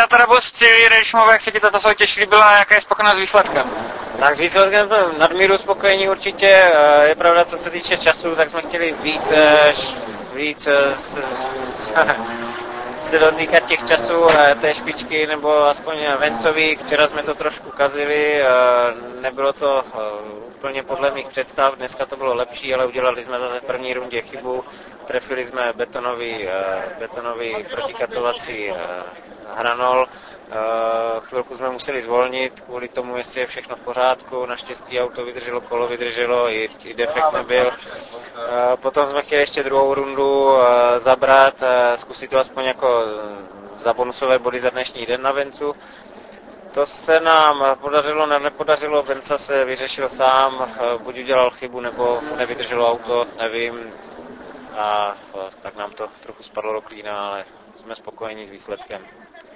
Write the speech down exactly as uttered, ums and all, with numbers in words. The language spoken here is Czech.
teda byl střílí Rejšmové, jak se ti tato soutěž líbila, jaká je spokojenost s výsledkem? Tak s výsledkem jsme nadmíru spokojení určitě. Je pravda, co se týče času, tak jsme chtěli víc, víc se dotýkat těch časů té špičky, nebo aspoň vencových. Včera jsme to trošku kazili, nebylo to úplně podle mých představ, dneska to bylo lepší, ale udělali jsme zase v první rundě chybu. Trefili jsme betonový, betonový protikatovací hranol. Chvilku jsme museli zvolnit kvůli tomu, jestli je všechno v pořádku. Naštěstí auto vydrželo, kolo vydrželo, i, i defekt nebyl. Potom jsme chtěli ještě druhou rundu zabrat, zkusit to aspoň jako za bonusové body za dnešní den na vencu. To se nám podařilo, ne, nepodařilo, Venca se vyřešil sám, buď udělal chybu, nebo mu nevydrželo auto, nevím. A tak nám to trochu spadlo do klína, ale jsme spokojení s výsledkem.